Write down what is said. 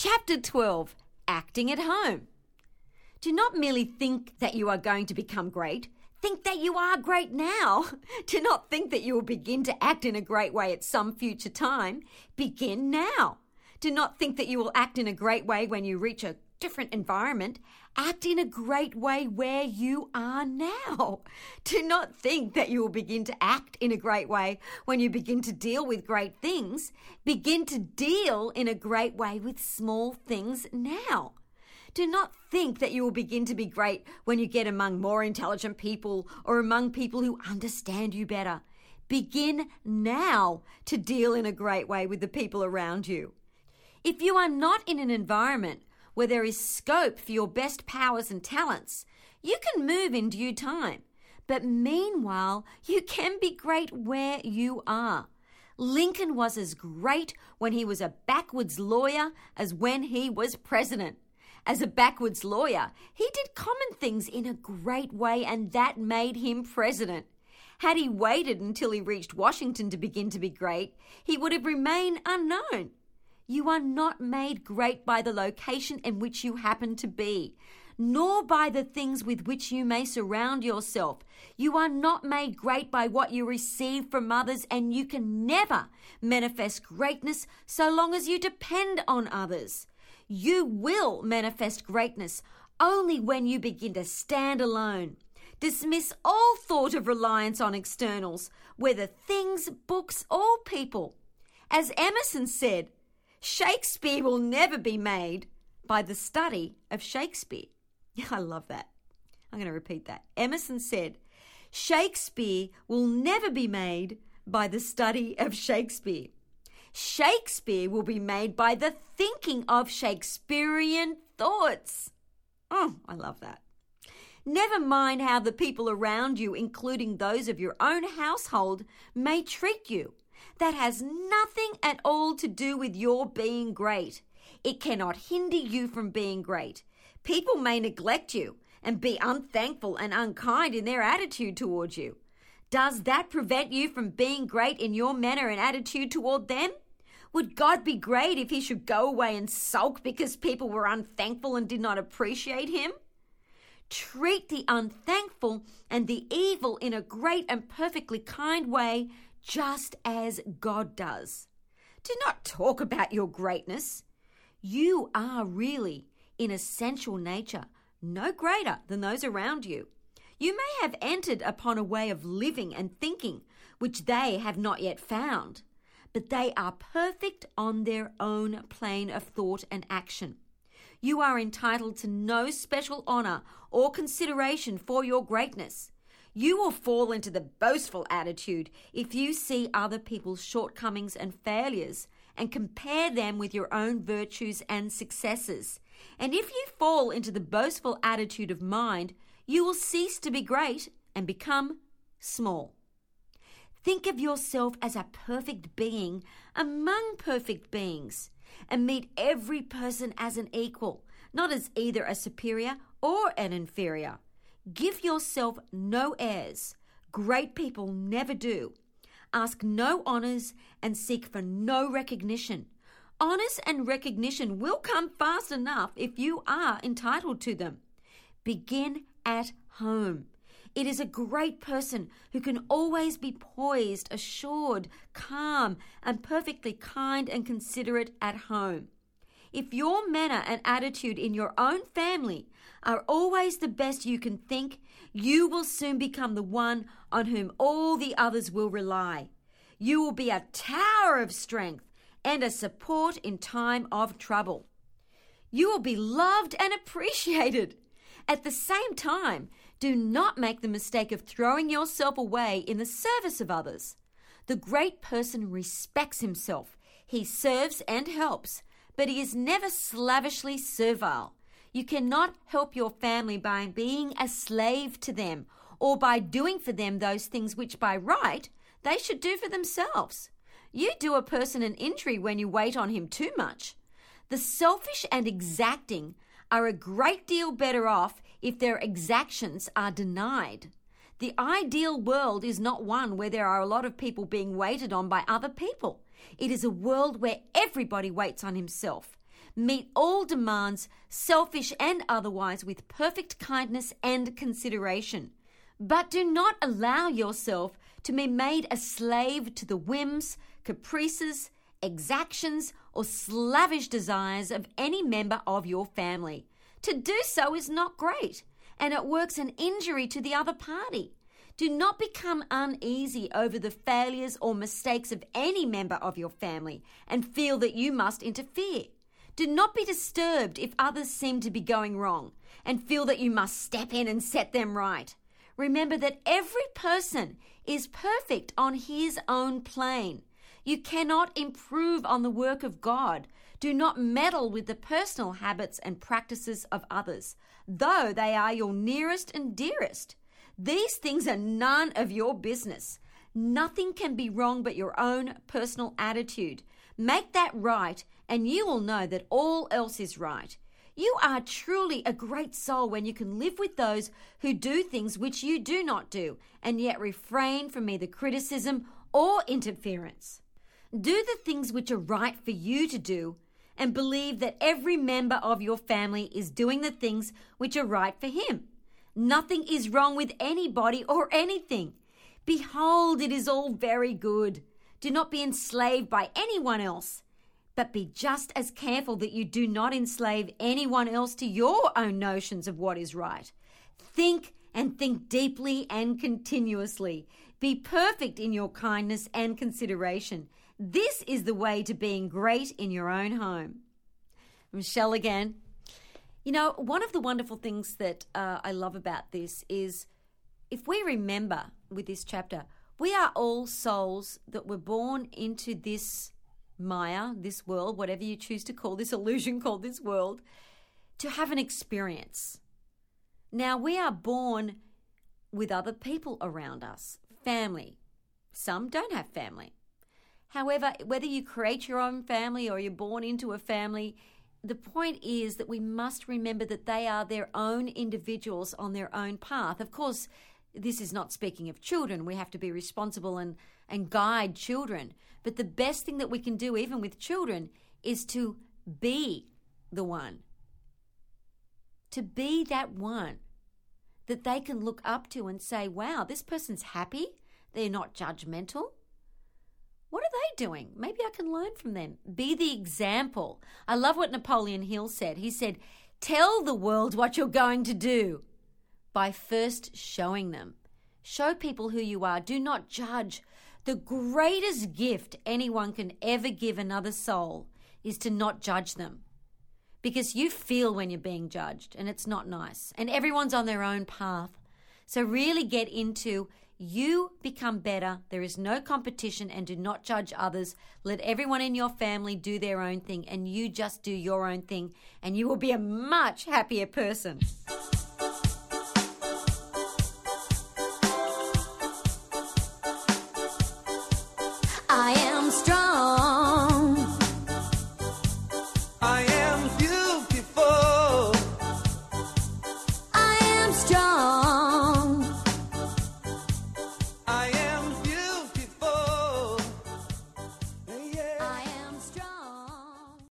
Chapter 12, Acting at Home. Do not merely think that you are going to become great. Think that you are great now. Do not think that you will begin to act in a great way at some future time. Begin now. Do not think that you will act in a great way when you reach a different environment. Act in a great way where you are now. Do not think that you will begin to act in a great way when you begin to deal with great things. Begin to deal in a great way with small things now. Do not think that you will begin to be great when you get among more intelligent people or among people who understand you better. Begin now to deal in a great way with the people around you. If you are not in an environment where there is scope for your best powers and talents, you can move in due time. But meanwhile, you can be great where you are. Lincoln was as great when he was a backwoods lawyer as when he was president. As a backwoods lawyer, he did common things in a great way, and that made him president. Had he waited until he reached Washington to begin to be great, he would have remained unknown. You are not made great by the location in which you happen to be, nor by the things with which you may surround yourself. You are not made great by what you receive from others, and you can never manifest greatness so long as you depend on others. You will manifest greatness only when you begin to stand alone. Dismiss all thought of reliance on externals, whether things, books, or people. As Emerson said, Shakespeare will never be made by the study of Shakespeare. I love that. I'm going to repeat that. Emerson said, Shakespeare will never be made by the study of Shakespeare. Shakespeare will be made by the thinking of Shakespearean thoughts. Oh, I love that. Never mind how the people around you, including those of your own household, may treat you. That has nothing at all to do with your being great. It cannot hinder you from being great. People may neglect you and be unthankful and unkind in their attitude towards you. Does that prevent you from being great in your manner and attitude toward them? Would God be great if he should go away and sulk because people were unthankful and did not appreciate him? Treat the unthankful and the evil in a great and perfectly kind way, just as God does. Do not talk about your greatness. You are really, in essential nature, no greater than those around you. You may have entered upon a way of living and thinking which they have not yet found, but they are perfect on their own plane of thought and action. You are entitled to no special honor or consideration for your greatness. You will fall into the boastful attitude if you see other people's shortcomings and failures and compare them with your own virtues and successes. And if you fall into the boastful attitude of mind, you will cease to be great and become small. Think of yourself as a perfect being among perfect beings, and meet every person as an equal, not as either a superior or an inferior. Give yourself no airs. Great people never do. Ask no honors and seek for no recognition. Honors and recognition will come fast enough if you are entitled to them. Begin at home. It is a great person who can always be poised, assured, calm, and perfectly kind and considerate at home. If your manner and attitude in your own family are always the best you can think, you will soon become the one on whom all the others will rely. You will be a tower of strength and a support in time of trouble. You will be loved and appreciated. At the same time, do not make the mistake of throwing yourself away in the service of others. The great person respects himself. He serves and helps, but he is never slavishly servile. You cannot help your family by being a slave to them or by doing for them those things which by right they should do for themselves. You do a person an injury when you wait on him too much. The selfish and exacting are a great deal better off if their exactions are denied. The ideal world is not one where there are a lot of people being waited on by other people. It is a world where everybody waits on himself. Meet all demands, selfish and otherwise, with perfect kindness and consideration. But do not allow yourself to be made a slave to the whims, caprices, exactions, or slavish desires of any member of your family. To do so is not great, and it works an injury to the other party. Do not become uneasy over the failures or mistakes of any member of your family and feel that you must interfere. Do not be disturbed if others seem to be going wrong and feel that you must step in and set them right. Remember that every person is perfect on his own plane. You cannot improve on the work of God. Do not meddle with the personal habits and practices of others, though they are your nearest and dearest. These things are none of your business. Nothing can be wrong but your own personal attitude. Make that right, and you will know that all else is right. You are truly a great soul when you can live with those who do things which you do not do, and yet refrain from either criticism or interference. Do the things which are right for you to do, and believe that every member of your family is doing the things which are right for him. Nothing is wrong with anybody or anything. Behold, it is all very good. Do not be enslaved by anyone else, but be just as careful that you do not enslave anyone else to your own notions of what is right. Think and think deeply and continuously. Be perfect in your kindness and consideration. This is the way to being great in your own home. Michelle again. You know, one of the wonderful things that I love about this is if we remember with this chapter, we are all souls that were born into this Maya, this world, whatever you choose to call this illusion called this world, to have an experience. Now, we are born with other people around us, family. Some don't have family. However, whether you create your own family or you're born into a family, the point is that we must remember that they are their own individuals on their own path. Of course, this is not speaking of children. We have to be responsible and guide children. But the best thing that we can do, even with children, is to be the one. To be that one that they can look up to and say, wow, this person's happy. They're not judgmental. What are they doing? Maybe I can learn from them. Be the example. I love what Napoleon Hill said. He said, tell the world what you're going to do by first showing them. Show people who you are. Do not judge. The greatest gift anyone can ever give another soul is to not judge them. Because you feel when you're being judged, and it's not nice. And everyone's on their own path. So really get into you become better. There is no competition, and do not judge others. Let everyone in your family do their own thing, and you just do your own thing, and you will be a much happier person.